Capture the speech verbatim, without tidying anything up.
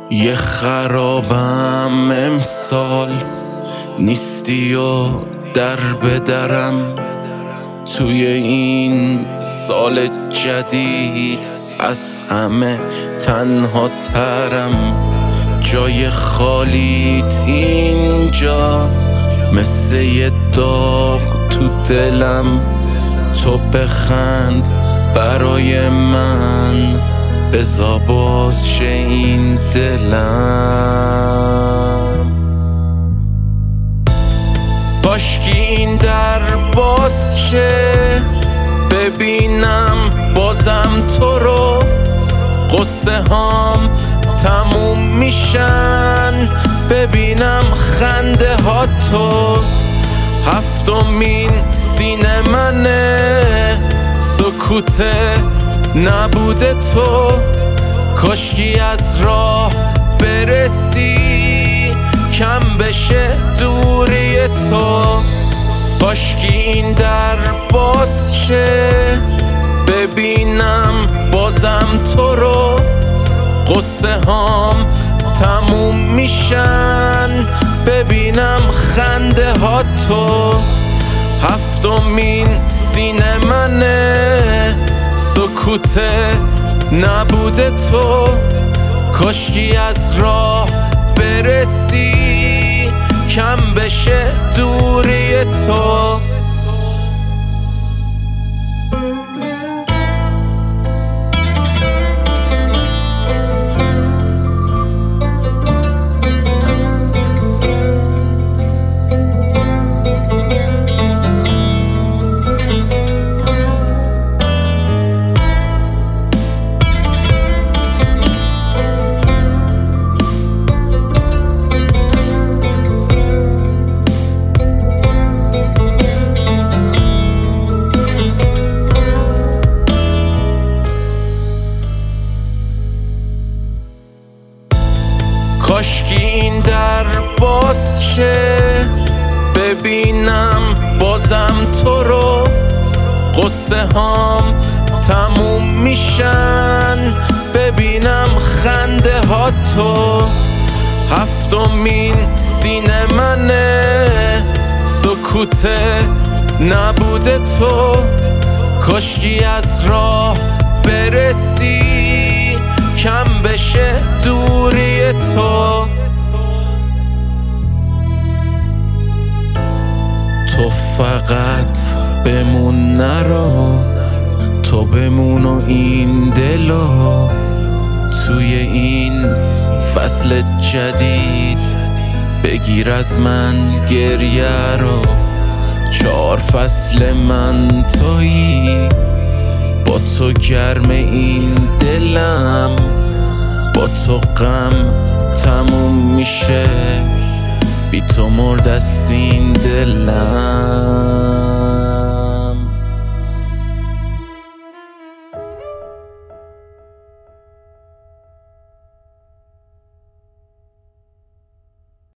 یه خرابم امسال نیستی و در به درم توی این سال جدید از همه تنها ترم. جای خالیت اینجا مثل یه داغ تو دلم، تو بخند برای من بزا باز شه این دلم. کاشکی این در باز شه ببینم بازم تو رو، قصه هام تموم میشن ببینم خنده ها تو. هفتمین سینه منه سکوت نبوده تو، کاشکی از راه برسی کم بشه دوری تو. کاشکی این در باز شه ببینم بازم تو رو، قصه هام تموم میشن ببینم خنده ها تو. هفتمین سینه منه سکوت نبوده تو، کاشکی از راه برسی کم بشه دوری تو. کاشکی این در باز شه ببینم بازم تو رو، قصه هام تموم میشن ببینم خنده ها تو. هفتمین سینه منه سکوت نبوده تو، کاشکی از راه برسی کم بشه دوری تو. تو فقط بمون نرو، تو بمون و این دلو توی این فصل جدید بگیر از من گریه رو. چهار فصل من تویی، با تو گرم این دلم، با تو غم تموم میشه بی تو مرد است این دلم.